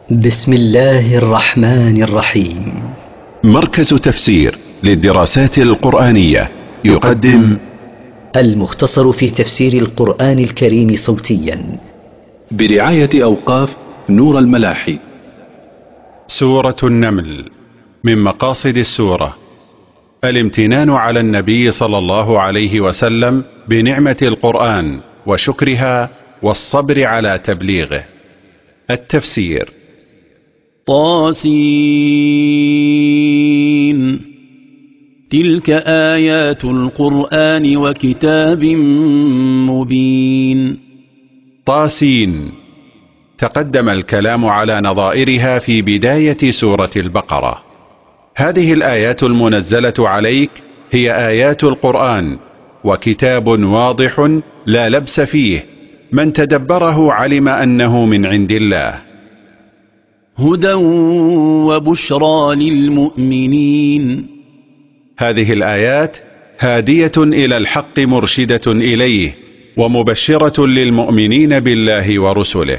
بسم الله الرحمن الرحيم. مركز تفسير للدراسات القرآنية يقدم المختصر في تفسير القرآن الكريم صوتيا برعاية أوقاف نور الملاحي. سورة النمل. من مقاصد السورة الامتنان على النبي صلى الله عليه وسلم بنعمة القرآن وشكرها والصبر على تبليغه. التفسير: طاسين تلك آيات القرآن وكتاب مبين. طاسين. تقدم الكلام على نظائرها في بداية سورة البقرة. هذه الآيات المنزلة عليك هي آيات القرآن، وكتاب واضح لا لبس فيه، من تدبره علم أنه من عند الله. هدى وبشرى للمؤمنين. هذه الآيات هادية إلى الحق مرشدة إليه، ومبشرة للمؤمنين بالله ورسله.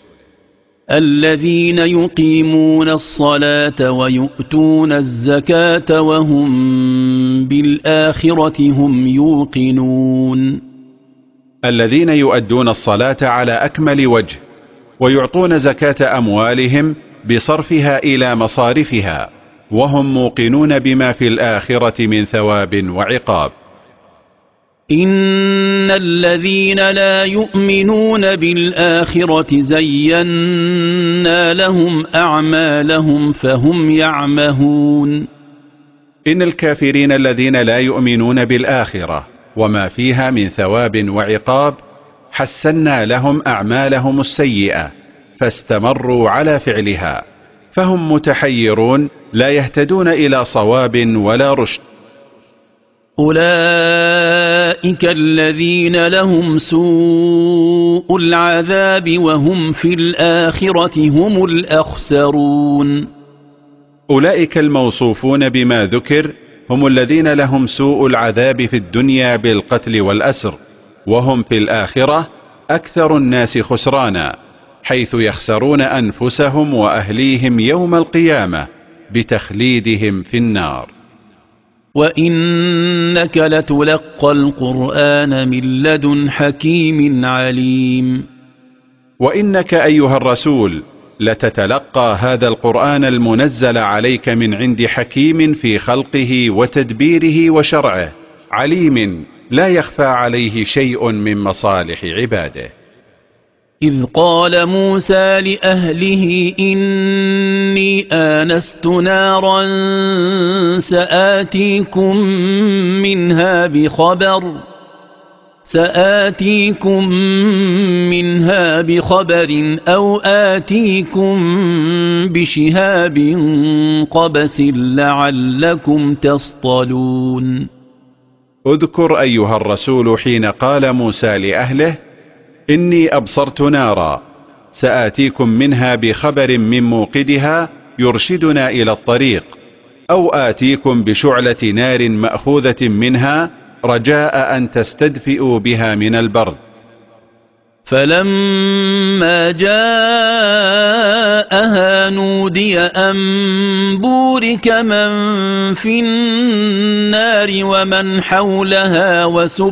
الذين يقيمون الصلاة ويؤتون الزكاة وهم بالآخرة هم يوقنون. الذين يؤدون الصلاة على أكمل وجه، ويعطون زكاة أموالهم بصرفها إلى مصارفها، وهم موقنون بما في الآخرة من ثواب وعقاب. إن الذين لا يؤمنون بالآخرة زينا لهم أعمالهم فهم يعمهون. إن الكافرين الذين لا يؤمنون بالآخرة وما فيها من ثواب وعقاب حسنا لهم أعمالهم السيئة، فاستمروا على فعلها، فهم متحيرون لا يهتدون إلى صواب ولا رشد. أولئك الذين لهم سوء العذاب وهم في الآخرة هم الأخسرون. أولئك الموصوفون بما ذكر هم الذين لهم سوء العذاب في الدنيا بالقتل والأسر، وهم في الآخرة أكثر الناس خسرانا، حيث يخسرون أنفسهم وأهليهم يوم القيامة بتخليدهم في النار. وإنك لتلقى القرآن من لدن حكيم عليم. وإنك أيها الرسول لتتلقى هذا القرآن المنزل عليك من عند حكيم في خلقه وتدبيره وشرعه، عليم لا يخفى عليه شيء من مصالح عباده. إذ قال موسى لأهله إني آنست نارا سآتيكم منها بخبر أو آتيكم بشهاب قبس لعلكم تصطلون. اذكر أيها الرسول حين قال موسى لأهله إني أبصرت نارا سآتيكم منها بخبر من موقدها يرشدنا إلى الطريق، أو آتيكم بشعلة نار مأخوذة منها رجاء أن تستدفئوا بها من البرد. فلما جاءها نودي أن بورك من في النار ومن حولها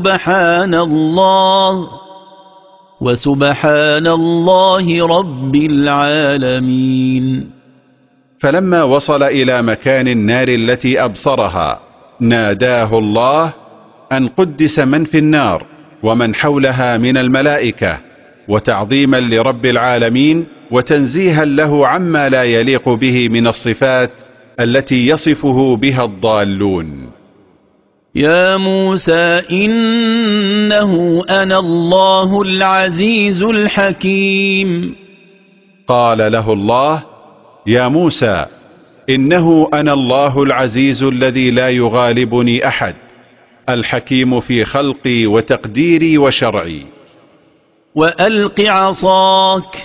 وسبحان الله رب العالمين. فلما وصل إلى مكان النار التي أبصرها ناداه الله أن قدس من في النار ومن حولها من الملائكة، وتعظيما لرب العالمين وتنزيها له عما لا يليق به من الصفات التي يصفه بها الضالون. يا موسى إنه أنا الله العزيز الحكيم. قال له الله: يا موسى إنه أنا الله العزيز الذي لا يغالبني أحد، الحكيم في خلقي وتقديري وشرعي. وألق عصاك،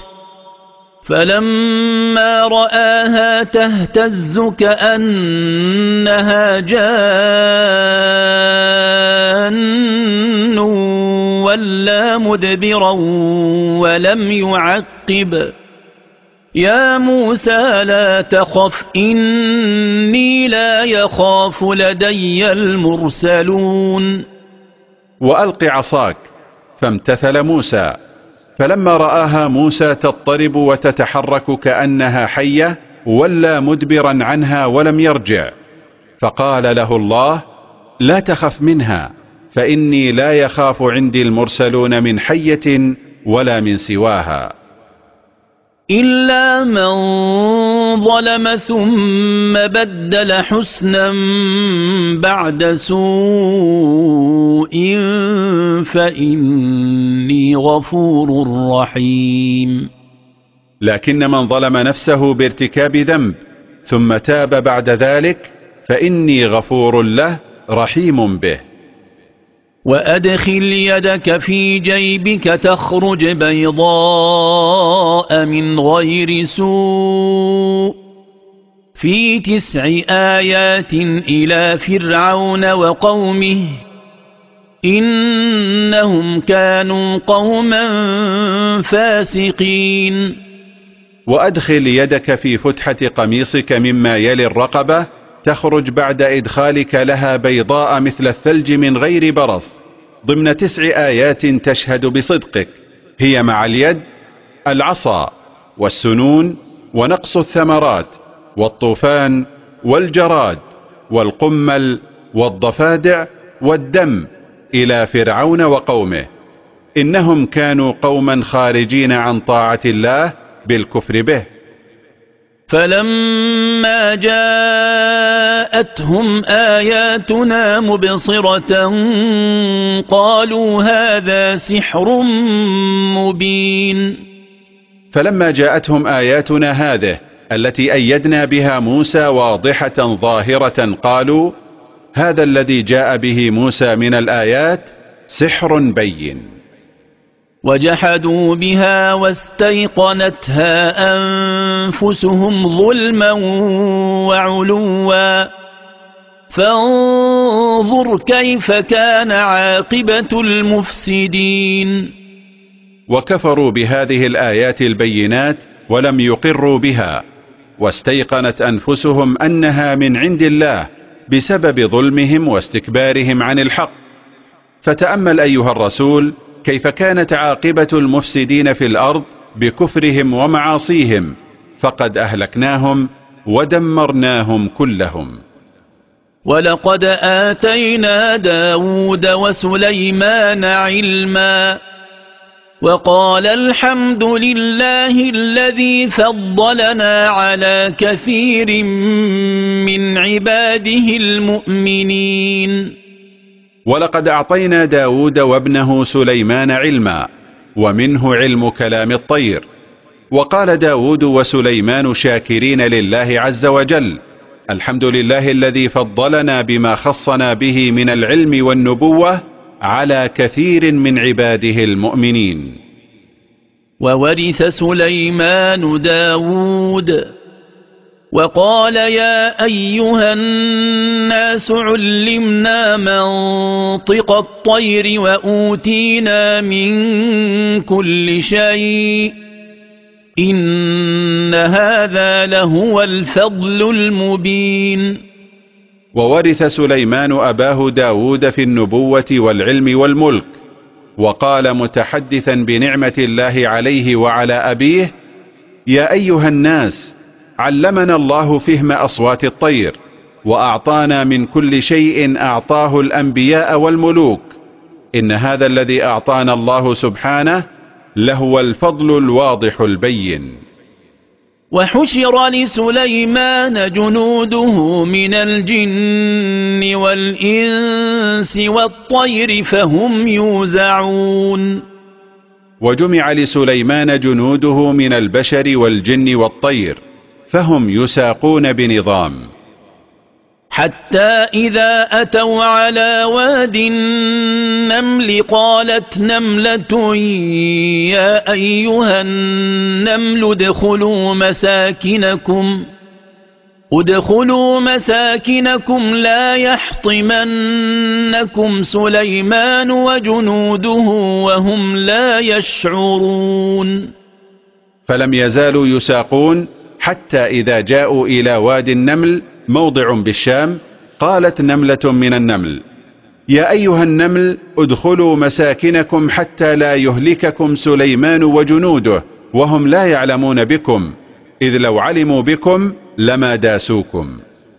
فلما رآها تهتز كأنها جان ولا مدبرا ولم يعقب يا موسى لا تخف إني لا يخاف لدي المرسلون وألق عصاك، فامتثل موسى، فلما رآها موسى تضطرب وتتحرك كأنها حية ولى مدبرا عنها ولم يرجع، فقال له الله: لا تخف منها، فإني لا يخاف عندي المرسلون من حية ولا من سواها، إلا من ظلم ثم بدل حسنا بعد سوء فإني غفور رحيم. لكن من ظلم نفسه بارتكاب ذنب ثم تاب بعد ذلك فإني غفور له رحيم به. وأدخل يدك في جيبك تخرج بيضاء من غير سوء في 9 آيات إلى فرعون وقومه إنهم كانوا قوما فاسقين. وأدخل يدك في فتحة قميصك مما يلي الرقبة تخرج بعد إدخالك لها بيضاء مثل الثلج من غير برص ضمن 9 آيات تشهد بصدقك، هي مع اليد العصا والسنون ونقص الثمرات والطوفان والجراد والقمل والضفادع والدم إلى فرعون وقومه إنهم كانوا قوما خارجين عن طاعة الله بالكفر به. فلما جاءتهم آياتنا مبصرة قالوا هذا سحر مبين. فلما جاءتهم آياتنا هذه التي أيدنا بها موسى واضحة ظاهرة قالوا هذا الذي جاء به موسى من الآيات سحر بين. وجحدوا بها واستيقنتها أنفسهم ظلما وعلوا فانظر كيف كان عاقبة المفسدين. وكفروا بهذه الآيات البينات ولم يقروا بها، واستيقنت أنفسهم أنها من عند الله بسبب ظلمهم واستكبارهم عن الحق. فتأمل أيها الرسول كيف كانت عاقبة المفسدين في الأرض بكفرهم ومعاصيهم، فقد أهلكناهم ودمرناهم كلهم. ولقد آتينا داود وسليمان علما وقال الحمد لله الذي فضلنا على كثير من عباده المؤمنين. ولقد أعطينا داود وابنه سليمان علما، ومنه علم كلام الطير. وقال داود وسليمان شاكرين لله عز وجل: الحمد لله الذي فضلنا بما خصنا به من العلم والنبوة على كثير من عباده المؤمنين. وورث سليمان داود وقال يا أيها الناس علمنا منطق الطير وأوتينا من كل شيء إن هذا لهو الفضل المبين. وورث سليمان أباه داود في النبوة والعلم والملك، وقال متحدثا بنعمة الله عليه وعلى أبيه: يا أيها الناس علمنا الله فهم أصوات الطير، وأعطانا من كل شيء أعطاه الأنبياء والملوك، إن هذا الذي أعطانا الله سبحانه لهو الفضل الواضح البين. وحشر لسليمان جنوده من الجن والإنس والطير فهم يوزعون. وجمع لسليمان جنوده من البشر والجن والطير فهم يساقون بنظام. حتى إذا أتوا على واد النمل قالت نملة يا أيها النمل ادخلوا مساكنكم لا يحطمنكم سليمان وجنوده وهم لا يشعرون. فلم يزالوا يساقون حتى إذا جاءوا إلى وادي النمل موضع بالشام، قالت نملة من النمل: يا أيها النمل ادخلوا مساكنكم حتى لا يهلككم سليمان وجنوده وهم لا يعلمون بكم، إذ لو علموا بكم لما داسوكم.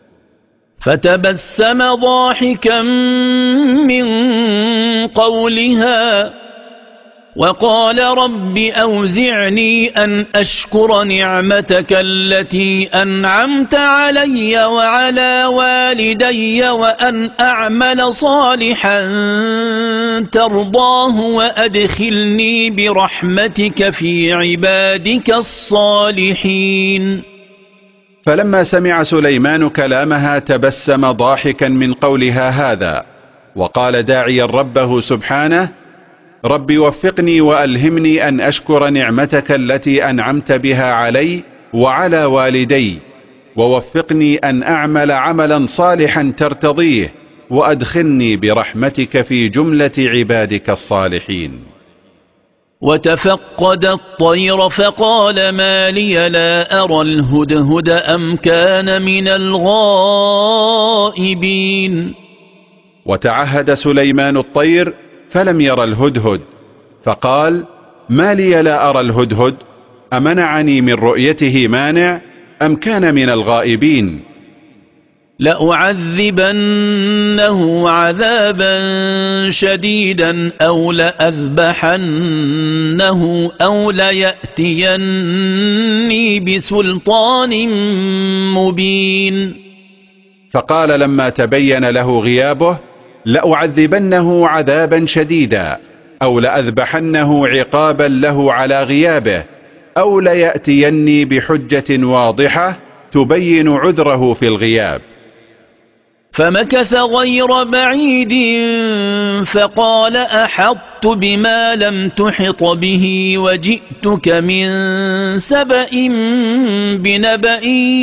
فتبسم ضاحكا من قولها وقال رب أوزعني أن أشكر نعمتك التي أنعمت علي وعلى والدي وأن أعمل صالحا ترضاه وأدخلني برحمتك في عبادك الصالحين. فلما سمع سليمان كلامها تبسم ضاحكا من قولها هذا، وقال داعيا ربه سبحانه: رب وفقني وألهمني أن أشكر نعمتك التي أنعمت بها علي وعلى والدي، ووفقني أن أعمل عملا صالحا ترتضيه، وأدخلني برحمتك في جملة عبادك الصالحين. وتفقد الطير فقال ما لي لا أرى الهدهد أم كان من الغائبين. وتعهد سليمان الطير فلم ير الهدهد، فقال: ما لي لا أرى الهدهد، أمنعني من رؤيته مانع أم كان من الغائبين؟ لأعذبنه عذابا شديدا أو لأذبحنه أو ليأتيني بسلطان مبين. فقال لما تبين له غيابه: لأعذبنه عذابا شديدا أو لأذبحنه عقابا له على غيابه أو ليأتيني بحجة واضحة تبين عذره في الغياب. فمكث غير بعيد فقال أحطت بما لم تحط به وجئتك من سبأ بنبأ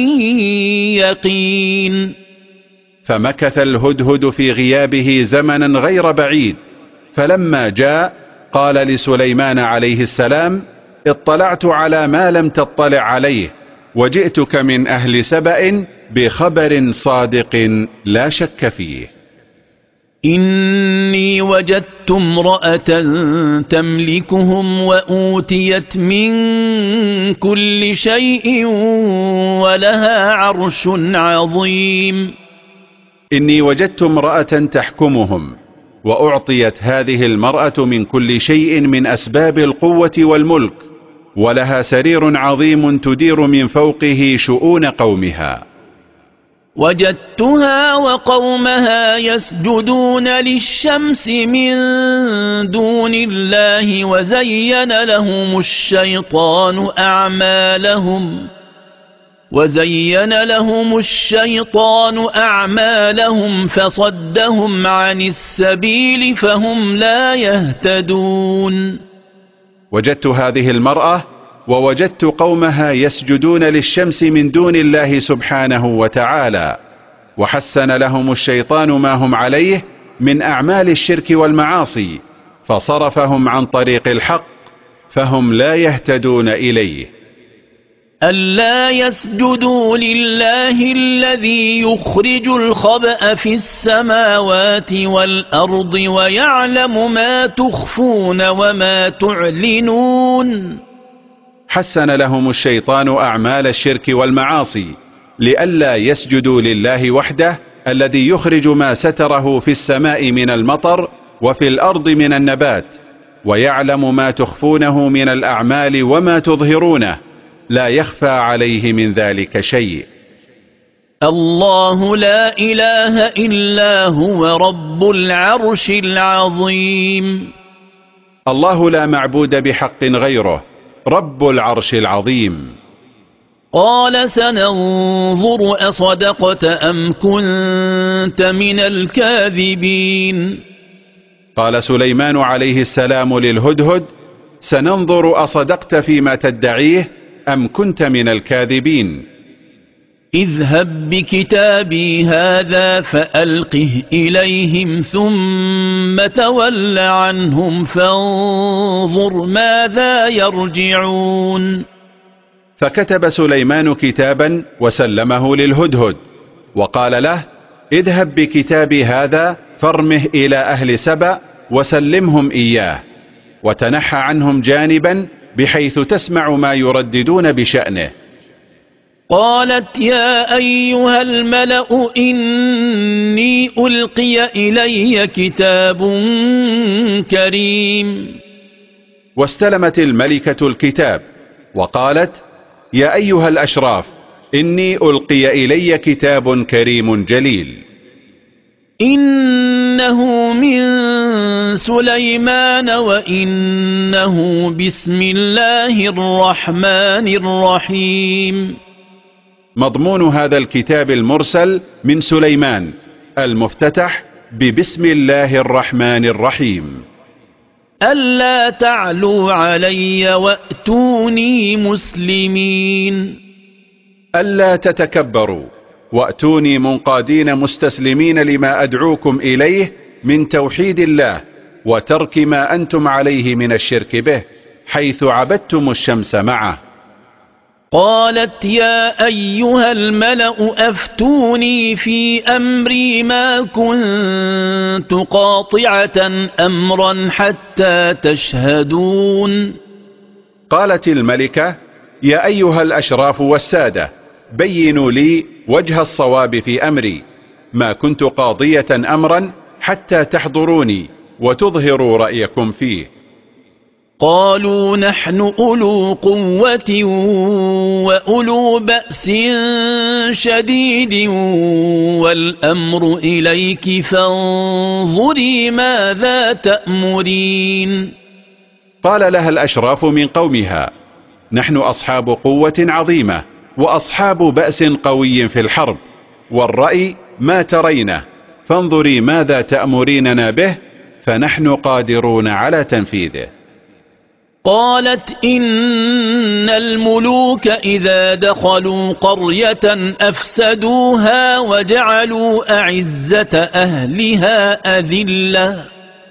يقين. فمكث الهدهد في غيابه زمنا غير بعيد، فلما جاء قال لسليمان عليه السلام: اطلعت على ما لم تطلع عليه، وجئتك من أهل سبأ بخبر صادق لا شك فيه. إني وجدت امرأة تملكهم وأوتيت من كل شيء ولها عرش عظيم. إني وجدت امرأة تحكمهم، وأعطيت هذه المرأة من كل شيء من أسباب القوة والملك، ولها سرير عظيم تدير من فوقه شؤون قومها. وجدتها وقومها يسجدون للشمس من دون الله وزين لهم الشيطان أعمالهم فصدهم عن السبيل فهم لا يهتدون. وجدت هذه المرأة ووجدت قومها يسجدون للشمس من دون الله سبحانه وتعالى، وحسن لهم الشيطان ما هم عليه من أعمال الشرك والمعاصي، فصرفهم عن طريق الحق فهم لا يهتدون إليه. ألا يسجدوا لله الذي يخرج الخبأ في السماوات والأرض ويعلم ما تخفون وما تعلنون. حسن لهم الشيطان أعمال الشرك والمعاصي لئلا يسجدوا لله وحده الذي يخرج ما ستره في السماء من المطر وفي الأرض من النبات، ويعلم ما تخفونه من الأعمال وما تظهرونه، لا يخفى عليه من ذلك شيء. الله لا إله إلا هو رب العرش العظيم. الله لا معبود بحق غيره، رب العرش العظيم. قال سننظر أصدقت أم كنت من الكاذبين. قال سليمان عليه السلام للهدهد: سننظر أصدقت فيما تدعيه أم كنت من الكاذبين. اذهب بكتابي هذا فألقه إليهم ثم تول عنهم فانظر ماذا يرجعون. فكتب سليمان كتابا وسلمه للهدهد وقال له: اذهب بكتابي هذا فارمه إلى أهل سبأ وسلمهم إياه، وتنحى عنهم جانبا بحيث تسمع ما يرددون بشأنه. قالت: يا أيها الملأ إني ألقي إلي كتاب كريم. واستلمت الملكة الكتاب وقالت: يا أيها الأشراف إني ألقي إلي كتاب كريم جليل. إنه من سليمان وإنه بسم الله الرحمن الرحيم. مضمون هذا الكتاب المرسل من سليمان المفتتح ببسم الله الرحمن الرحيم. ألا تعلوا علي وأتوني مسلمين. ألا تتكبروا وأتوني منقادين مستسلمين لما أدعوكم إليه من توحيد الله وترك ما أنتم عليه من الشرك به، حيث عبدتم الشمس معه. قالت: يا أيها الملأ أفتوني في أمري ما كنت قاطعة أمرا حتى تشهدون. قالت الملكة: يا أيها الأشراف والسادة بينوا لي وجه الصواب في أمري، ما كنت قاضية أمرا حتى تحضروني وتظهروا رأيكم فيه. قالوا: نحن أولو قوة وأولو بأس شديد والأمر إليك فانظري ماذا تأمرين. قال لها الأشراف من قومها: نحن أصحاب قوة عظيمة وأصحاب بأس قوي في الحرب، والرأي ما ترينه، فانظري ماذا تأمريننا به فنحن قادرون على تنفيذه. قالت: إن الملوك إذا دخلوا قرية أفسدوها وجعلوا أعزة أهلها أذلة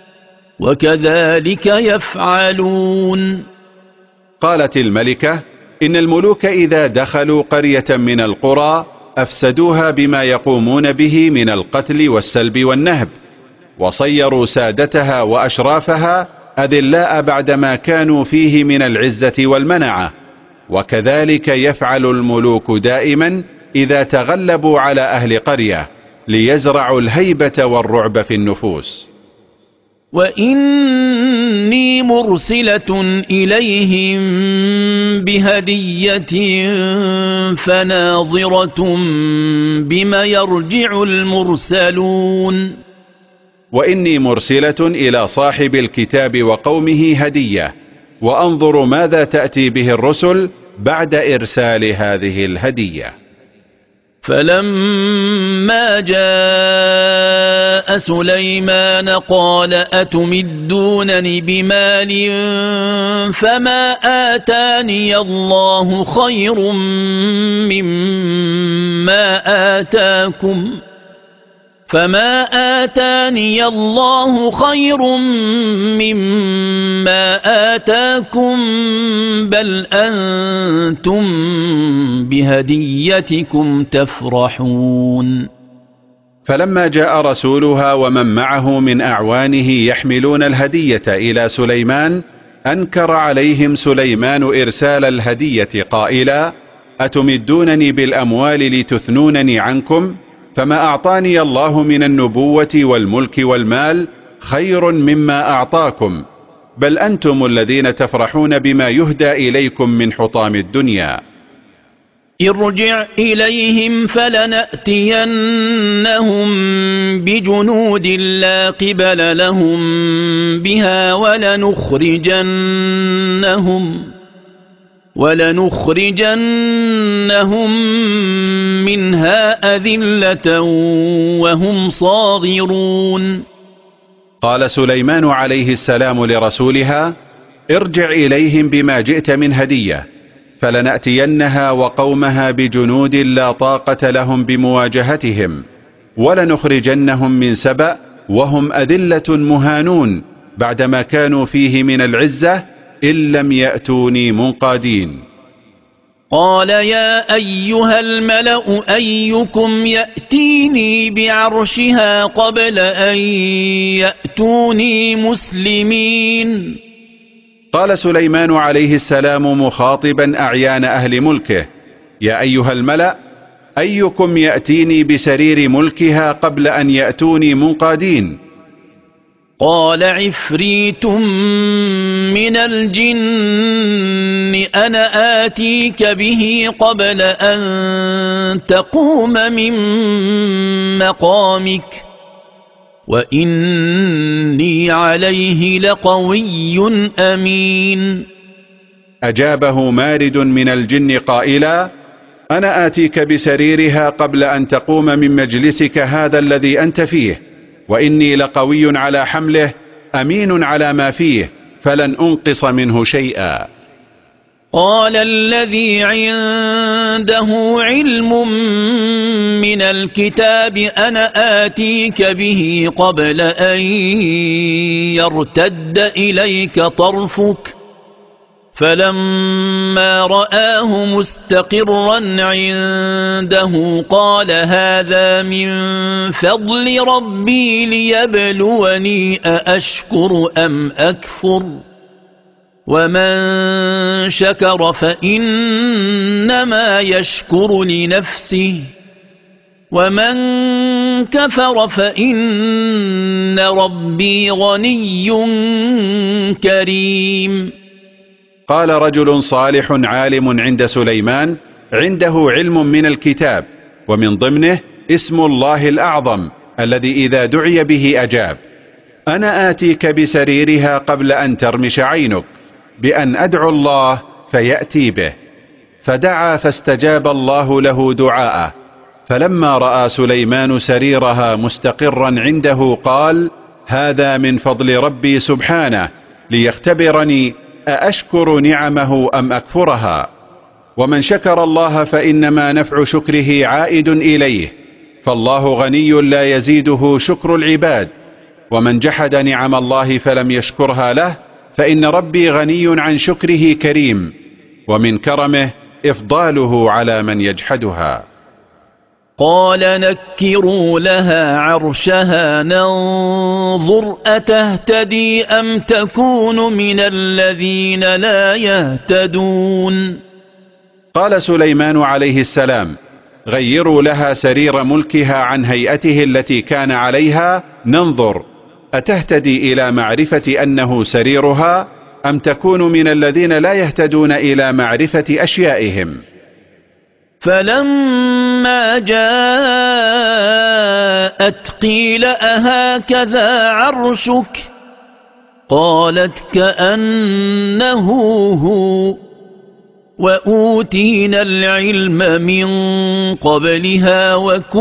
وكذلك يفعلون. قالت الملكة: إن الملوك إذا دخلوا قرية من القرى أفسدوها بما يقومون به من القتل والسلب والنهب، وصيروا سادتها وأشرافها أذلاء بعدما كانوا فيه من العزة والمنعة، وكذلك يفعل الملوك دائما إذا تغلبوا على أهل قرية ليزرعوا الهيبة والرعب في النفوس. وإني مرسلة إليهم بهدية فناظرة بما يرجع المرسلون. وإني مرسلة إلى صاحب الكتاب وقومه هدية، وأنظر ماذا تأتي به الرسل بعد إرسال هذه الهدية. فلما جاء سليمان قال: أتمدونني بمال فما آتاني الله خير مما آتاكم بل أنتم بهديتكم تفرحون. فلما جاء رسولها ومن معه من أعوانه يحملون الهدية إلى سليمان أنكر عليهم سليمان إرسال الهدية قائلا: أتمدونني بالأموال لتثنونني عنكم؟ فما أعطاني الله من النبوة والملك والمال خير مما أعطاكم، بل أنتم الذين تفرحون بما يهدى إليكم من حطام الدنيا. ارجع إليهم فلنأتينهم بجنود لا قبل لهم بها ولنخرجنهم منها أذلة وهم صاغرون. قال سليمان عليه السلام لرسولها: ارجع إليهم بما جئت من هدية، فلنأتينها وقومها بجنود لا طاقة لهم بمواجهتهم، ولنخرجنهم من سبأ وهم أذلة مهانون بعدما كانوا فيه من العزة إن لم يأتوني منقادين. قال يا أيها الملأ أيكم يأتيني بعرشها قبل أن يأتوني مسلمين. قال سليمان عليه السلام مخاطبا أعيان أهل ملكه: يا أيها الملأ أيكم يأتيني بسرير ملكها قبل أن يأتوني منقادين؟ قال عفريت من الجن أنا آتيك به قبل أن تقوم من مقامك وإني عليه لقوي أمين. أجابه مارد من الجن قائلا: أنا آتيك بسريرها قبل أن تقوم من مجلسك هذا الذي أنت فيه، وإني لقوي على حمله أمين على ما فيه، فلن أنقص منه شيئا. قال الذي عنده علم من الكتاب أنا آتيك به قبل أن يرتد إليك طرفك فلما رآه مستقرا عنده قال هذا من فضل ربي ليبلوني أأشكر أم أكفر ومن شكر فإنما يشكر لنفسه ومن كفر فإن ربي غني كريم. قال رجل صالح عالم عند سليمان عنده علم من الكتاب، ومن ضمنه اسم الله الأعظم الذي إذا دعي به أجاب: أنا آتيك بسريرها قبل أن ترمش عينك، بأن أدعو الله فيأتي به. فدعا فاستجاب الله له دعاءه، فلما رأى سليمان سريرها مستقرا عنده قال: هذا من فضل ربي سبحانه ليختبرني أأشكر نعمه أم أكفرها. ومن شكر الله فإنما نفع شكره عائد إليه، فالله غني لا يزيده شكر العباد، ومن جحد نعم الله فلم يشكرها له فإن ربي غني عن شكره كريم، ومن كرمه إفضاله على من يجحدها. قال نكروا لها عرشها ننظر أتهتدي أم تكون من الذين لا يهتدون. قال سليمان عليه السلام: غيروا لها سرير ملكها عن هيئته التي كان عليها ننظر أتهتدي إلى معرفة أنه سريرها أم تكون من الذين لا يهتدون إلى معرفة أشيائهم. فلما جاءت قيل أهكذا عرشك قالت كأنه هو وأوتينا العلم من قبلها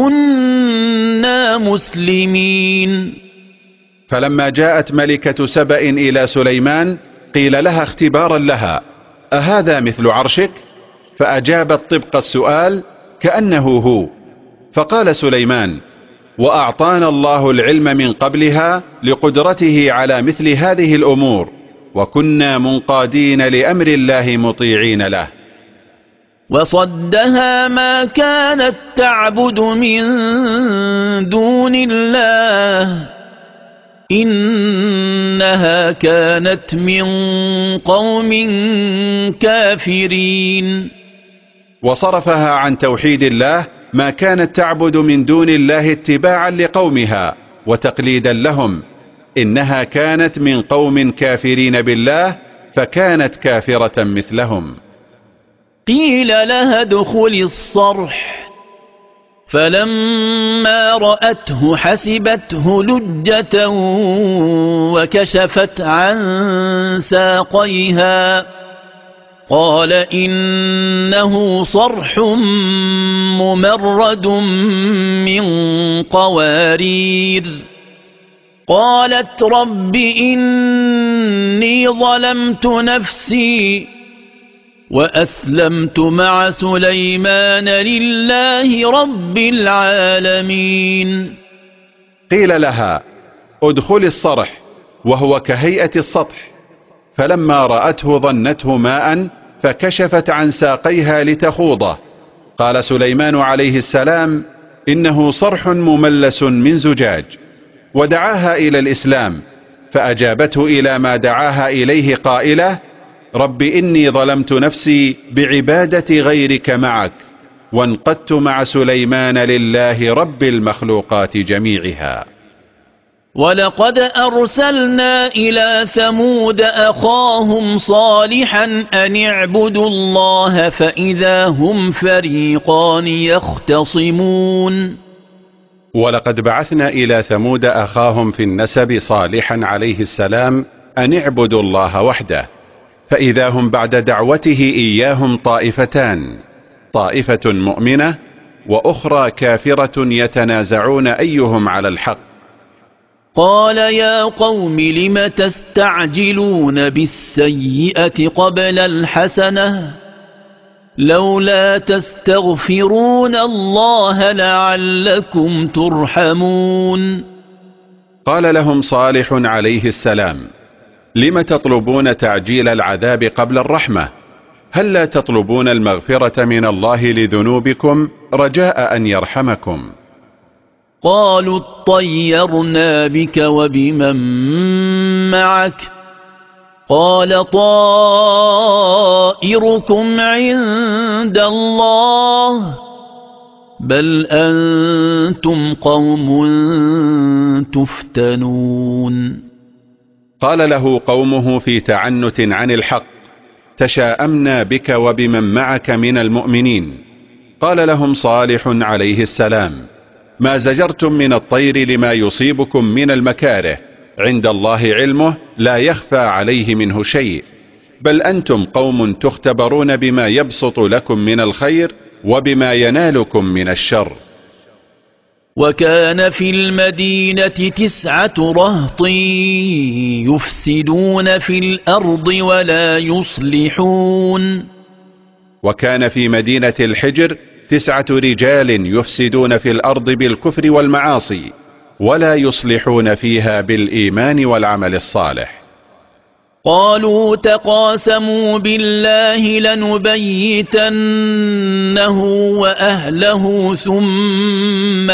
وكنا مسلمين. فلما جاءت ملكة سبأ إلى سليمان قيل لها اختبارا لها: أهذا مثل عرشك؟ فأجابت طبق السؤال كأنه هو. فقال سليمان: وأعطانا الله العلم من قبلها لقدرته على مثل هذه الأمور، وكنا منقادين لأمر الله مطيعين له. وصدها ما كانت تعبد من دون الله إنها كانت من قوم كافرين. وصرفها عن توحيد الله ما كانت تعبد من دون الله اتباعا لقومها وتقليدا لهم، إنها كانت من قوم كافرين بالله فكانت كافرة مثلهم. قيل لها ادخل الصرح فلما رأته حسبته لجة وكشفت عن ساقيها قال إنه صرح ممرد من قوارير. قالت رب إني ظلمت نفسي وأسلمت مع سليمان لله رب العالمين. قيل لها ادخل الصرح وهو كهيئة السطح، فلما رأته ظنته ماء فكشفت عن ساقيها لتخوضه. قال سليمان عليه السلام: إنه صرح مملس من زجاج. ودعاها إلى الإسلام، فأجابته إلى ما دعاها إليه قائلة: رب إني ظلمت نفسي بعبادة غيرك معك، وانقدت مع سليمان لله رب المخلوقات جميعها. ولقد أرسلنا إلى ثمود أخاهم صالحا أن اعبدوا الله فإذا هم فريقان يختصمون. ولقد بعثنا إلى ثمود أخاهم في النسب صالحا عليه السلام أن اعبدوا الله وحده، فإذا هم بعد دعوته إياهم طائفتان، طائفة مؤمنة وأخرى كافرة يتنازعون أيهم على الحق. قال يا قوم لم تستعجلون بالسيئة قبل الحسنة لولا تستغفرون الله لعلكم ترحمون. قال لهم صالح عليه السلام: لم تطلبون تعجيل العذاب قبل الرحمة؟ هل لا تطلبون المغفرة من الله لذنوبكم رجاء أن يرحمكم؟ قالوا اطيرنا بك وبمن معك قال طائركم عند الله بل أنتم قوم تفتنون. قال له قومه في تعنت عن الحق: تشاءمنا بك وبمن معك من المؤمنين. قال لهم صالح عليه السلام: ما زجرتم من الطير لما يصيبكم من المكاره، عند الله علمه لا يخفى عليه منه شيء، بل أنتم قوم تختبرون بما يبسط لكم من الخير وبما ينالكم من الشر. وكان في المدينة 9 رهط يفسدون في الأرض ولا يصلحون. وكان في مدينة الحجر 9 رجال يفسدون في الأرض بالكفر والمعاصي ولا يصلحون فيها بالإيمان والعمل الصالح. قالوا تقاسموا بالله لنبيتنه وأهله ثم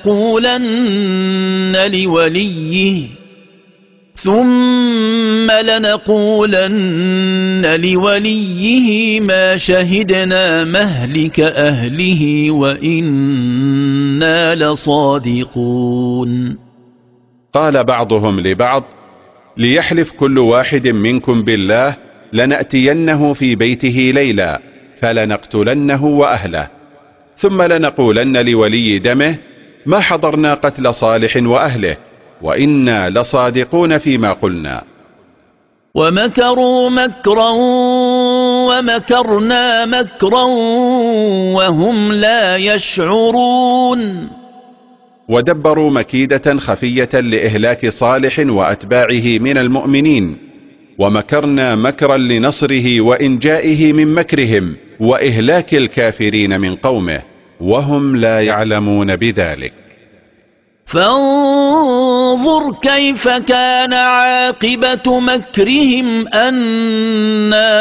لنقولن لوليه ما شهدنا مهلك أهله وإنا لصادقون. قال بعضهم لبعض: ليحلف كل واحد منكم بالله لنأتينه في بيته ليلا فلنقتلنه وأهله، ثم لنقولن لولي دمه ما حضرنا قتل صالح وأهله وإنا لصادقون فيما قلنا. ومكروا مكرا ومكرنا مكرا وهم لا يشعرون. ودبروا مكيدة خفية لإهلاك صالح وأتباعه من المؤمنين، ومكرنا مكرا لنصره وإنجائه من مكرهم وإهلاك الكافرين من قومه وهم لا يعلمون بذلك. فانظر كيف كان عاقبة مكرهم أنا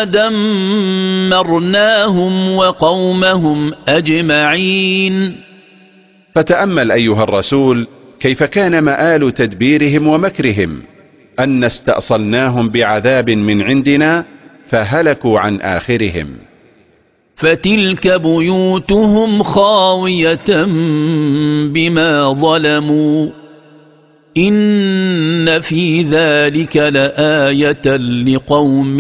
دمرناهم وقومهم أجمعين. فتأمل أيها الرسول كيف كان مآل تدبيرهم ومكرهم، أن استأصلناهم بعذاب من عندنا فهلكوا عن آخرهم. فتلك بيوتهم خاوية بما ظلموا إن في ذلك لآية لقوم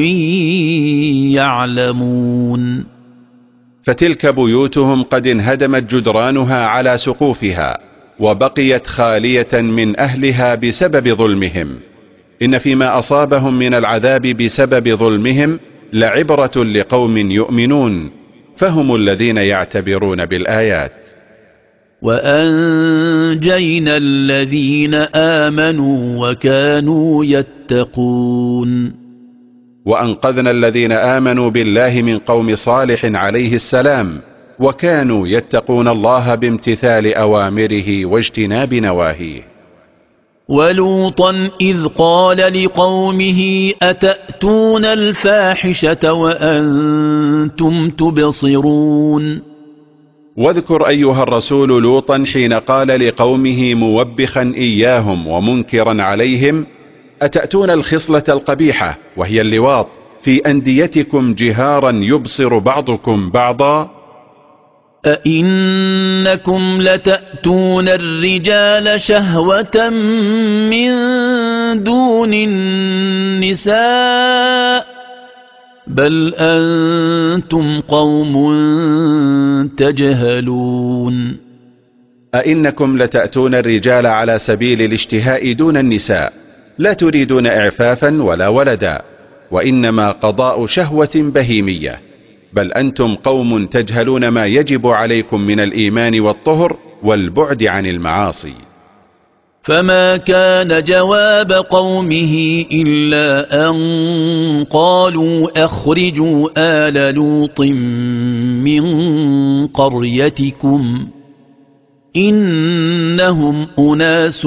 يعلمون. فتلك بيوتهم قد انهدمت جدرانها على سقوفها وبقيت خالية من أهلها بسبب ظلمهم. إن فيما أصابهم من العذاب بسبب ظلمهم لعبرة لقوم يؤمنون، فهم الذين يعتبرون بالآيات. وأنجينا الذين آمنوا وكانوا يتقون. وأنقذنا الذين آمنوا بالله من قوم صالح عليه السلام وكانوا يتقون الله بامتثال أوامره واجتناب نواهيه. ولوطا إذ قال لقومه أتأتون الفاحشة وأنتم تبصرون. واذكر أيها الرسول لوطا حين قال لقومه موبخا إياهم ومنكرا عليهم: أتأتون الخصلة القبيحة وهي اللواط في أنديتكم جهارا يبصر بعضكم بعضا؟ أئنكم لتأتون الرجال شهوة من دون النساء بل أنتم قوم تجهلون. أئنكم لتأتون الرجال على سبيل الاشتهاء دون النساء، لا تريدون إعفافا ولا ولدا، وإنما قضاء شهوة بهيمية، بل أنتم قوم تجهلون ما يجب عليكم من الإيمان والطهر والبعد عن المعاصي. فما كان جواب قومه إلا أن قالوا أخرجوا آل لوط من قريتكم إنهم أناس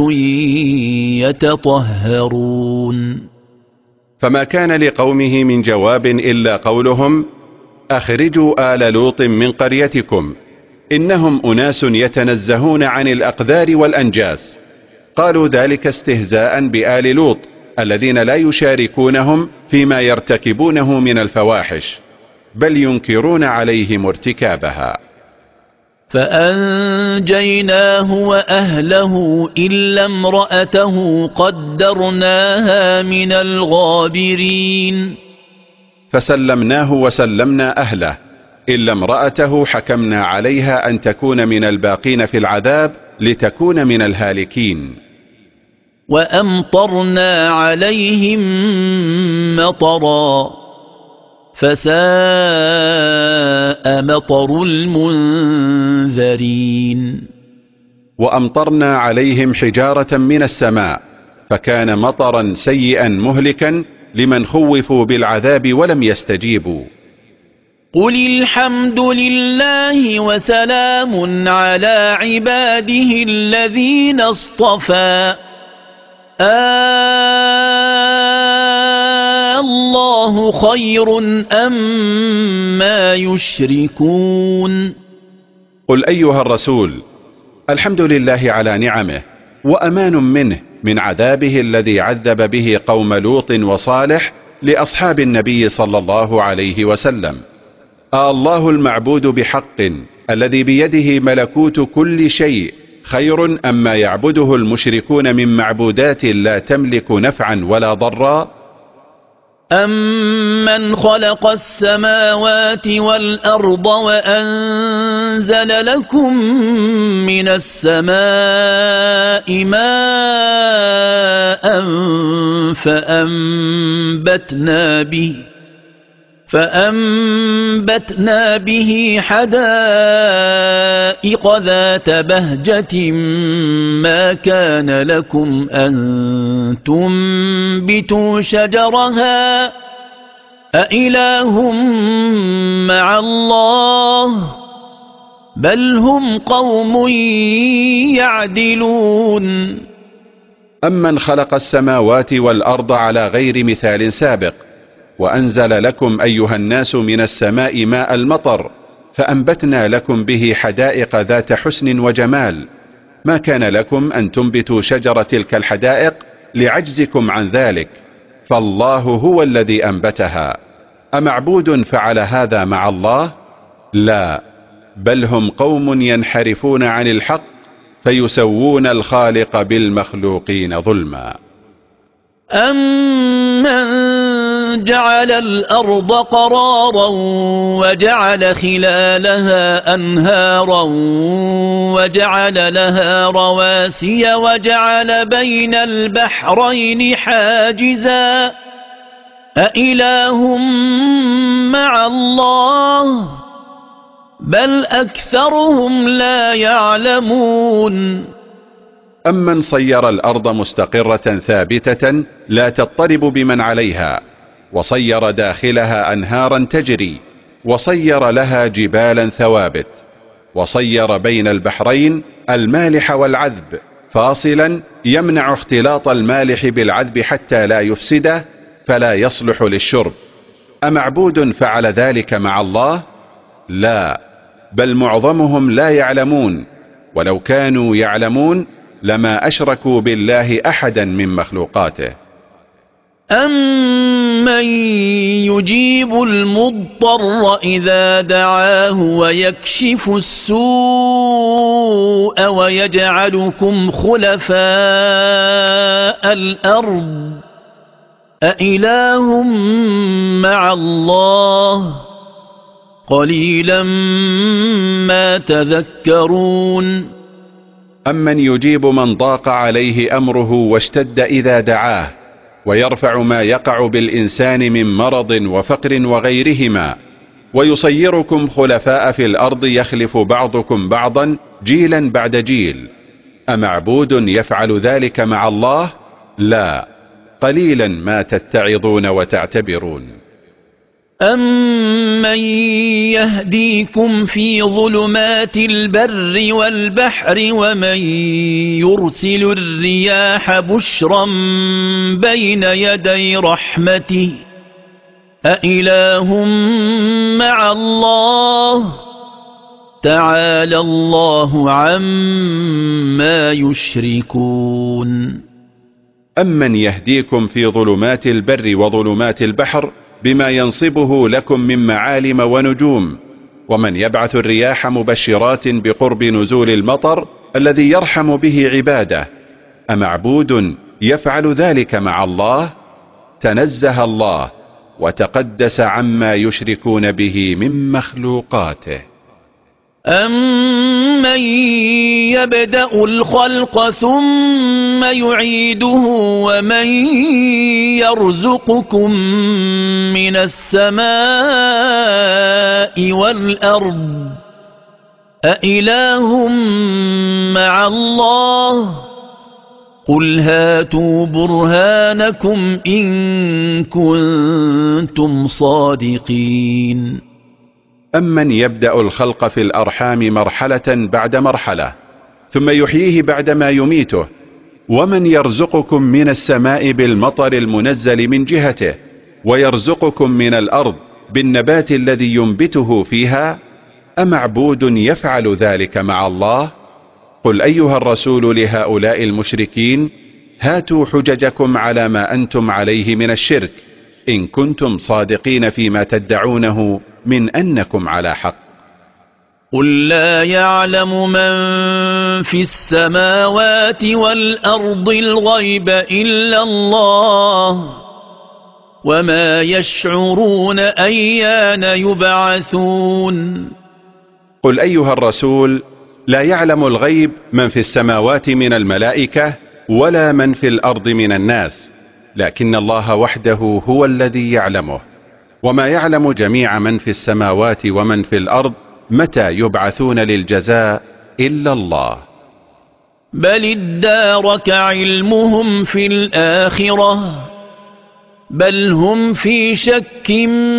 يتطهرون. فما كان لقومه من جواب إلا قولهم: أخرجوا آل لوط من قريتكم إنهم أناس يتنزهون عن الأقذار والأنجاس. قالوا ذلك استهزاء بآل لوط الذين لا يشاركونهم فيما يرتكبونه من الفواحش، بل ينكرون عليهم ارتكابها. فأنجيناه وأهله إلا امرأته قدرناها من الغابرين. فسلمناه وسلمنا أهله إلا امرأته حكمنا عليها أن تكون من الباقين في العذاب لتكون من الهالكين. وأمطرنا عليهم مطرا فساء مطر المنذرين. وأمطرنا عليهم حجارة من السماء فكان مطرا سيئا مهلكا لمن خوفوا بالعذاب ولم يستجيبوا. قل الحمد لله وسلام على عباده الذين اصطفى الله خير أما يشركون. قل أيها الرسول: الحمد لله على نعمه وأمان منه من عذابه الذي عذب به قوم لوط وصالح لأصحاب النبي صلى الله عليه وسلم. الله المعبود بحق الذي بيده ملكوت كل شيء خير أما يعبده المشركون من معبودات لا تملك نفعا ولا ضرا؟ أمن خلق السماوات والأرض وأنزل لكم من السماء ماء فأنبتنا به حدائق ذات بهجة ما كان لكم أن تنبتوا شجرها أإله مع الله بل هم قوم يعدلون. أمن خلق السماوات والأرض على غير مثال سابق وأنزل لكم أيها الناس من السماء ماء المطر فأنبتنا لكم به حدائق ذات حسن وجمال ما كان لكم أن تنبتوا شجر تلك الحدائق لعجزكم عن ذلك، فالله هو الذي أنبتها. أمعبود فعل هذا مع الله؟ لا، بل هم قوم ينحرفون عن الحق فيسوون الخالق بالمخلوقين ظلما. أمن جعل الأرض قرارا وجعل خلالها أنهارا وجعل لها رواسي وجعل بين البحرين حاجزا أإله مع الله بل أكثرهم لا يعلمون. أمن صير الأرض مستقرة ثابتة لا تضطرب بمن عليها وصير داخلها أنهارا تجري وصير لها جبالا ثوابت وصير بين البحرين المالح والعذب فاصلا يمنع اختلاط المالح بالعذب حتى لا يفسده فلا يصلح للشرب. أمعبود فعل ذلك مع الله؟ لا، بل معظمهم لا يعلمون، ولو كانوا يعلمون لما أشركوا بالله أحدا من مخلوقاته. أمن يجيب المضطر إذا دعاه ويكشف السوء ويجعلكم خلفاء الأرض أإله مع الله قليلا ما تذكرون. أمن يجيب من ضاق عليه أمره واشتد إذا دعاه، ويرفع ما يقع بالإنسان من مرض وفقر وغيرهما، ويصيركم خلفاء في الأرض يخلف بعضكم بعضا جيلا بعد جيل. أمعبود يفعل ذلك مع الله؟ لا، قليلا ما تتعظون وتعتبرون. أمن يهديكم في ظلمات البر والبحر ومن يرسل الرياح بشرا بين يدي رحمته أإله مع الله تعالى الله عما يشركون. أمن يهديكم في ظلمات البر وظلمات البحر بما ينصبه لكم من معالم ونجوم، ومن يبعث الرياح مبشرات بقرب نزول المطر الذي يرحم به عباده. أمعبود يفعل ذلك مع الله؟ تنزه الله وتقدس عما يشركون به من مخلوقاته. أمن يبدأ الخلق ثم يعيده ومن يرزقكم من السماء والأرض أإله مع الله قل هاتوا برهانكم إن كنتم صادقين. أمن يبدأ الخلق في الأرحام مرحلة بعد مرحلة ثم يحييه بعدما يميته، ومن يرزقكم من السماء بالمطر المنزل من جهته، ويرزقكم من الأرض بالنبات الذي ينبته فيها؟ أمعبود يفعل ذلك مع الله؟ قل أيها الرسول لهؤلاء المشركين هاتوا حججكم على ما أنتم عليه من الشرك إن كنتم صادقين فيما تدعونه من أنكم على حق. قل لا يعلم من في السماوات والأرض الغيب إلا الله وما يشعرون أيان يبعثون. قل أيها الرسول لا يعلم الغيب من في السماوات من الملائكة ولا من في الأرض من الناس، لكن الله وحده هو الذي يعلمه، وما يعلم جميع من في السماوات ومن في الأرض متى يبعثون للجزاء إلا الله. بل ادارك علمهم في الآخرة بل هم في شك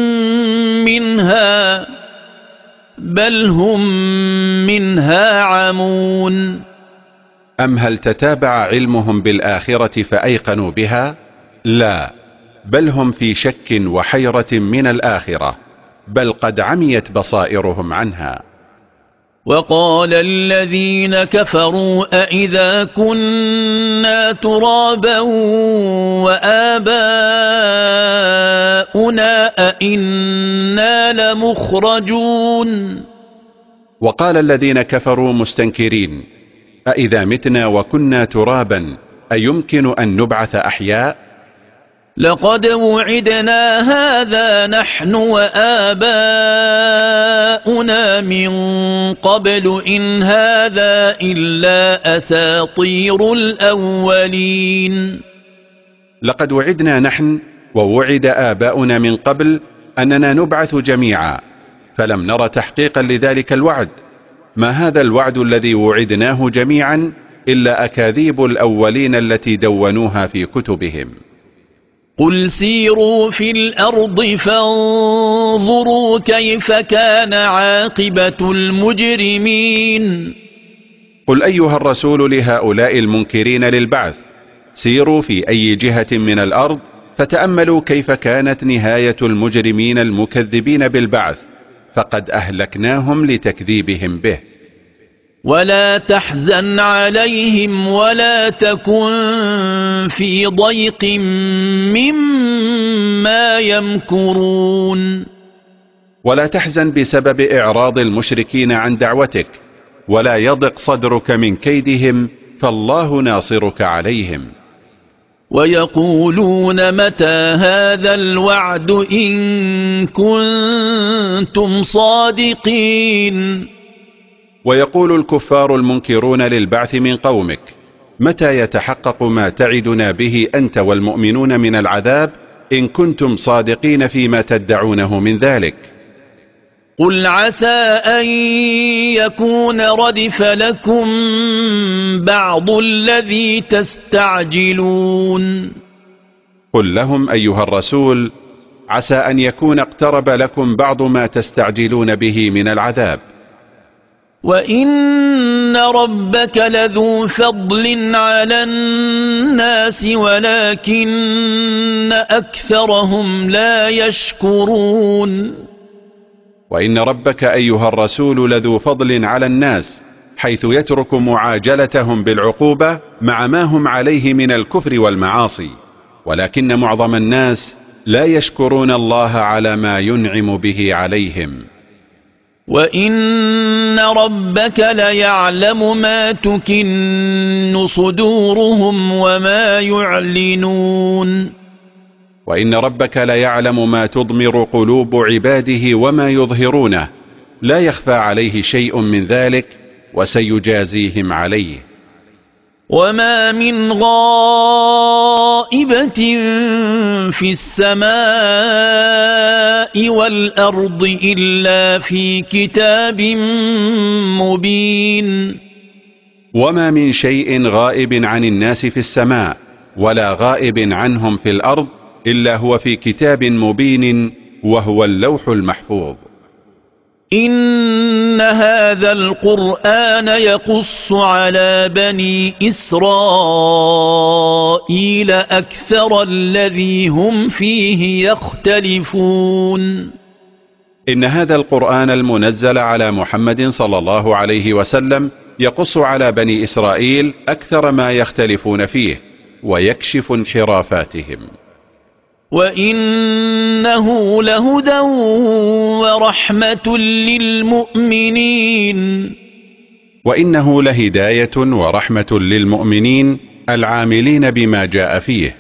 منها بل هم منها عمون. أم هل تتابع علمهم بالآخرة فأيقنوا بها؟ لا، بل هم في شك وحيرة من الآخرة، بل قد عميت بصائرهم عنها. وقال الذين كفروا أئذا كنا ترابا وآباؤنا أئنا لمخرجون. وقال الذين كفروا مستنكرين أئذا متنا وكنا ترابا أيمكن أن نبعث أحياء؟ لقد وعدنا هذا نحن وآباؤنا من قبل إن هذا إلا أساطير الأولين. لقد وعدنا نحن ووعد آباؤنا من قبل أننا نبعث جميعا، فلم نرى تحقيقا لذلك الوعد. ما هذا الوعد الذي وعدناه جميعا إلا أكاذيب الأولين التي دونوها في كتبهم. قل سيروا في الأرض فانظروا كيف كان عاقبة المجرمين. قل أيها الرسول لهؤلاء المنكرين للبعث: سيروا في أي جهة من الأرض فتأملوا كيف كانت نهاية المجرمين المكذبين بالبعث، فقد أهلكناهم لتكذيبهم به. ولا تحزن عليهم ولا تكن في ضيق مما يمكرون. ولا تحزن بسبب إعراض المشركين عن دعوتك، ولا يضق صدرك من كيدهم، فالله ناصرك عليهم. ويقولون متى هذا الوعد إن كنتم صادقين. ويقول الكفار المنكرون للبعث من قومك: متى يتحقق ما تعدنا به أنت والمؤمنون من العذاب إن كنتم صادقين فيما تدعونه من ذلك؟ قل عسى أن يكون ردف لكم بعض الذي تستعجلون. قل لهم أيها الرسول: عسى أن يكون اقترب لكم بعض ما تستعجلون به من العذاب. وإن ربك لذو فضل على الناس ولكن أكثرهم لا يشكرون. وإن ربك أيها الرسول لذو فضل على الناس، حيث يترك معاجلتهم بالعقوبة مع ما هم عليه من الكفر والمعاصي، ولكن معظم الناس لا يشكرون الله على ما ينعم به عليهم. وإن ربك ليعلم ما تكن صدورهم وما يعلنون. وإن ربك ليعلم ما تضمر قلوب عباده وما يظهرونه، لا يخفى عليه شيء من ذلك، وسيجازيهم عليه. وما من غائبة في السماء والأرض إلا في كتاب مبين. وما من شيء غائب عن الناس في السماء ولا غائب عنهم في الأرض إلا هو في كتاب مبين، وهو اللوح المحفوظ. إن هذا القرآن يقص على بني إسرائيل أكثر الذي هم فيه يختلفون. إن هذا القرآن المنزل على محمد صلى الله عليه وسلم يقص على بني إسرائيل أكثر ما يختلفون فيه، ويكشف انحرافاتهم. وإنه لهدى ورحمة للمؤمنين. وإنه لهداية ورحمة للمؤمنين العاملين بما جاء فيه.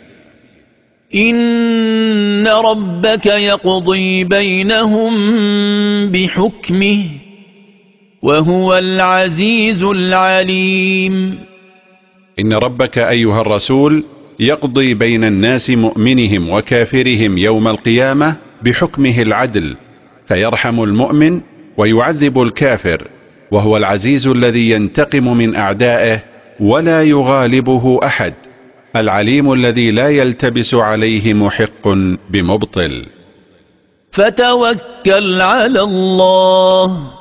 إن ربك يقضي بينهم بحكمه وهو العزيز العليم. إن ربك أيها الرسول يقضي بين الناس مؤمنهم وكافرهم يوم القيامة بحكمه العدل، فيرحم المؤمن ويعذب الكافر، وهو العزيز الذي ينتقم من أعدائه ولا يغالبه أحد، العليم الذي لا يلتبس عليه محق بمبطل. فتوكل على الله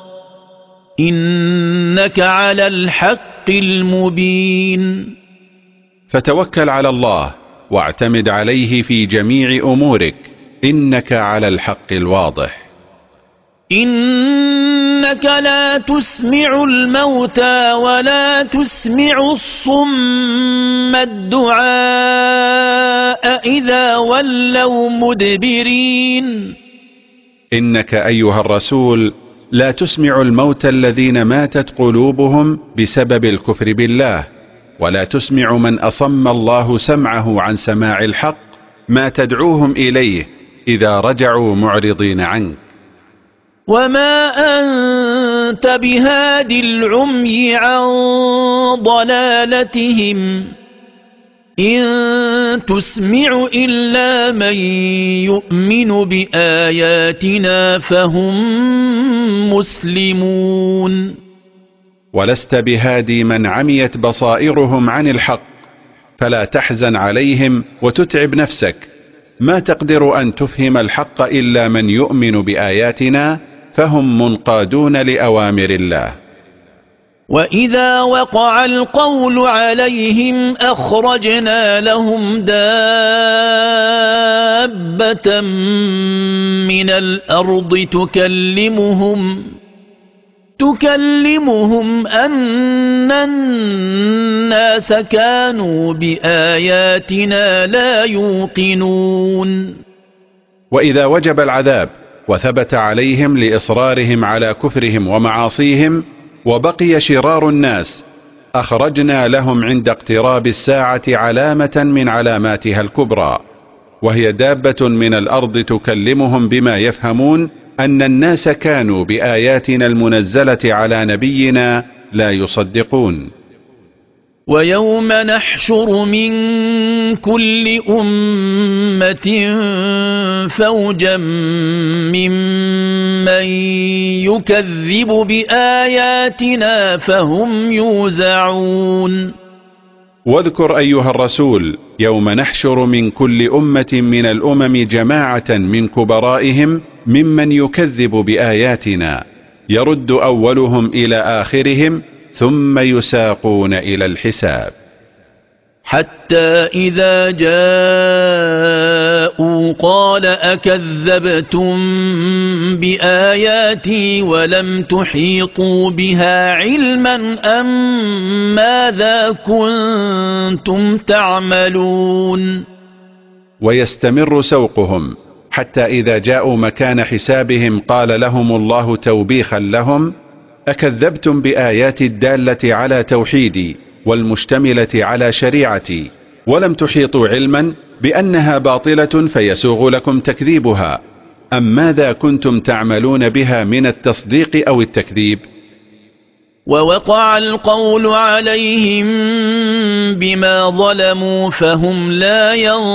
إنك على الحق المبين. فتوكل على الله واعتمد عليه في جميع أمورك، إنك على الحق الواضح. إنك لا تسمع الموتى ولا تسمع الصم الدعاء إذا ولوا مدبرين. إنك أيها الرسول لا تسمع الموتى الذين ماتت قلوبهم بسبب الكفر بالله، ولا تسمع من أصم الله سمعه عن سماع الحق ما تدعوهم إليه إذا رجعوا معرضين عنك. وما أنت بهاد العمي عن ضلالتهم إن تسمع إلا من يؤمن بآياتنا فهم مسلمون. ولست بهادي من عميت بصائرهم عن الحق، فلا تحزن عليهم وتتعب نفسك، ما تقدر أن تفهم الحق إلا من يؤمن بآياتنا، فهم منقادون لأوامر الله. وإذا وقع القول عليهم أخرجنا لهم دابة من الأرض تكلمهم أن الناس كانوا بآياتنا لا يوقنون. وإذا وجب العذاب وثبت عليهم لإصرارهم على كفرهم ومعاصيهم وبقي شرار الناس، أخرجنا لهم عند اقتراب الساعة علامة من علاماتها الكبرى، وهي دابة من الأرض تكلمهم بما يفهمون أن الناس كانوا بآياتنا المنزلة على نبينا لا يصدقون. ويوم نحشر من كل أمة فوجا ممن يكذب بآياتنا فهم يوزعون. واذكر أيها الرسول يوم نحشر من كل أمة من الأمم جماعة من كبرائهم ممن يكذب بآياتنا، يرد أولهم إلى آخرهم ثم يساقون إلى الحساب. حتى إذا جاءوا قال أكذبتم بآياتي ولم تحيطوا بها علما أم ماذا كنتم تعملون. ويستمر سوقهم حتى إذا جاءوا مكان حسابهم قال لهم الله توبيخا لهم: أكذبتم بآيات الدالة على توحيدي والمشتملة على شريعتي ولم تحيطوا علما بأنها باطلة فيسوغ لكم تكذيبها، أم ماذا كنتم تعملون بها من التصديق أو التكذيب؟ ووقع القول عليهم بما ظلموا فهم لا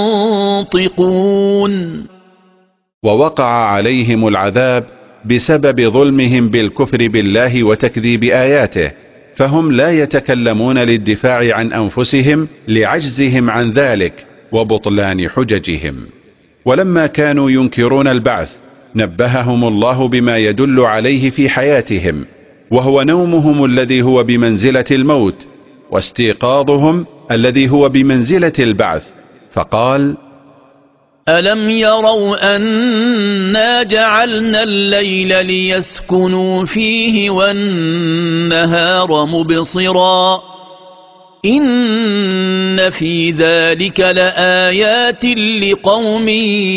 ينطقون. ووقع عليهم العذاب بسبب ظلمهم بالكفر بالله وتكذيب آياته، فهم لا يتكلمون للدفاع عن أنفسهم لعجزهم عن ذلك وبطلان حججهم. ولما كانوا ينكرون البعث نبههم الله بما يدل عليه في حياتهم، وهو نومهم الذي هو بمنزلة الموت، واستيقاظهم الذي هو بمنزلة البعث، فقال: ألم يروا أنا جعلنا الليل ليسكنوا فيه والنهار مبصرا إن في ذلك لآيات لقوم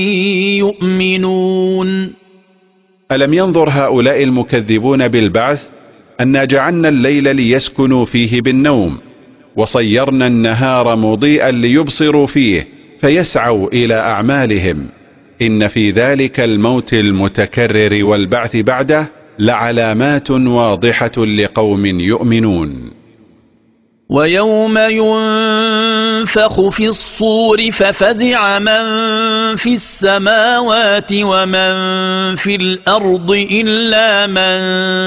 يؤمنون. ألم ينظر هؤلاء المكذبون بالبعث أنا جعلنا الليل ليسكنوا فيه بالنوم، وصيرنا النهار مضيئا ليبصروا فيه فيسعوا إلى أعمالهم، إن في ذلك الموت المتكرر والبعث بعده لعلامات واضحة لقوم يؤمنون. ويوم ينفخ في الصور ففزع من في السماوات ومن في الأرض إلا من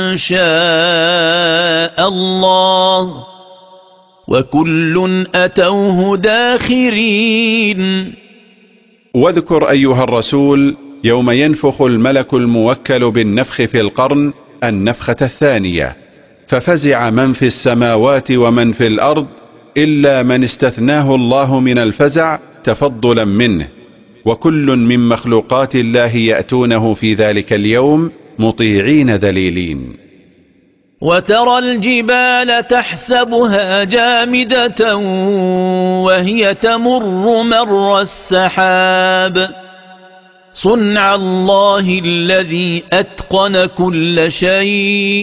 شاء الله وكل أتوه داخرين. واذكر أيها الرسول يوم ينفخ الملك الموكل بالنفخ في القرن النفخة الثانية، ففزع من في السماوات ومن في الأرض إلا من استثناه الله من الفزع تفضلا منه، وكل من مخلوقات الله يأتونه في ذلك اليوم مطيعين ذليلين. وترى الجبال تحسبها جامدة وهي تمر مر السحاب صنع الله الذي أتقن كل شيء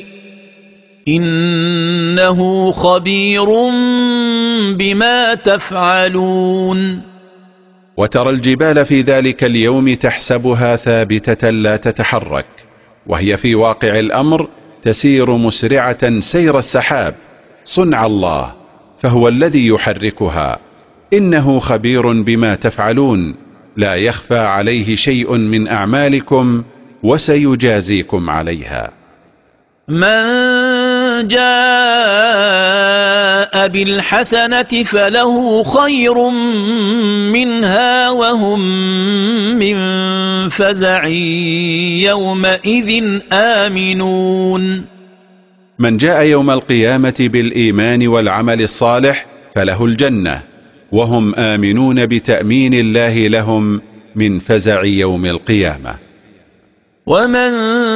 إنه خبير بما تفعلون. وترى الجبال في ذلك اليوم تحسبها ثابتة لا تتحرك، وهي في واقع الأمر تسير مسرعة سير السحاب صنع الله، فهو الذي يحركها، إنه خبير بما تفعلون، لا يخفى عليه شيء من أعمالكم وسيجازيكم عليها. من جاء بالحسنة فله خير منها وهم من فزع يومئذ آمنون. من جاء يوم القيامة بالإيمان والعمل الصالح فله الجنة، وهم آمنون بتأمين الله لهم من فزع يوم القيامة. ومن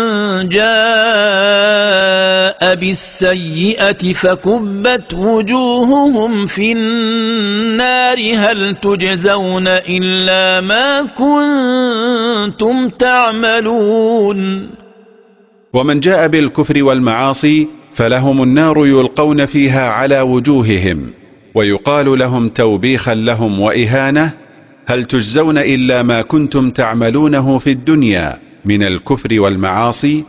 جاء بالسيئة فكبت وجوههم في النار هل تجزون إلا ما كنتم تعملون. ومن جاء بالكفر والمعاصي فلهم النار يلقون فيها على وجوههم، ويقال لهم توبيخا لهم وإهانة: هل تجزون إلا ما كنتم تعملونه في الدنيا من الكفر والمعاصي.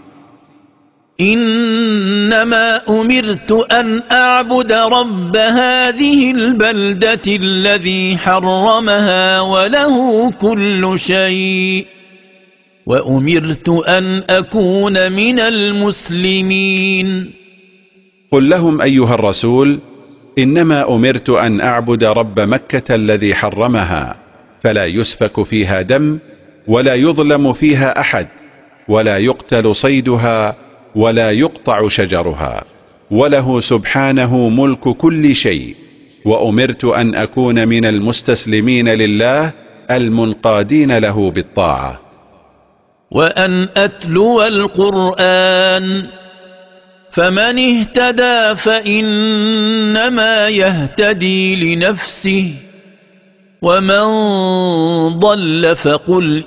إنما أمرت أن أعبد رب هذه البلدة الذي حرمها وله كل شيء وأمرت أن أكون من المسلمين. قل لهم أيها الرسول: إنما أمرت أن أعبد رب مكة الذي حرمها، فلا يسفك فيها دم ولا يظلم فيها أحد ولا يقتل صيدها ولا يقطع شجرها، وله سبحانه ملك كل شيء، وأمرت أن أكون من المستسلمين لله المنقادين له بالطاعة. وأن أتلو القرآن فمن اهتدى فإنما يهتدي لنفسه ومن ضل فقل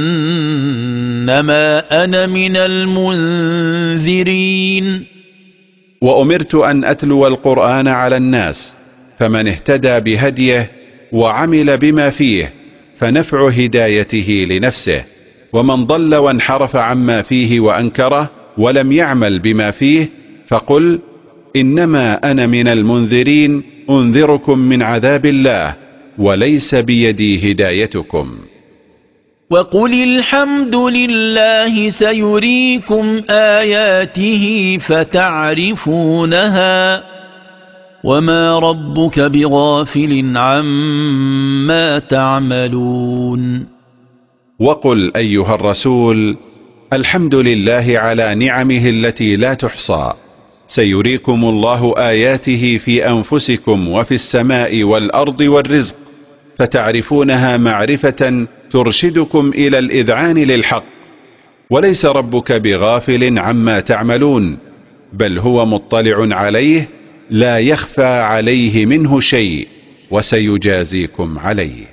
إنما أنا من المنذرين. وأمرت أن أتلو القرآن على الناس، فمن اهتدى بهديه وعمل بما فيه فنفع هدايته لنفسه، ومن ضل وانحرف عما فيه وأنكره ولم يعمل بما فيه فقل إنما أنا من المنذرين أنذركم من عذاب الله وليس بيدي هدايتكم. وقل الحمد لله سيريكم آياته فتعرفونها وما ربك بغافل عما تعملون. وقل أيها الرسول: الحمد لله على نعمه التي لا تحصى، سيريكم الله آياته في أنفسكم وفي السماء والأرض والرزق، فتعرفونها معرفة ترشدكم إلى الإذعان للحق، وليس ربك بغافل عما تعملون، بل هو مطلع عليه لا يخفى عليه منه شيء، وسيجازيكم عليه.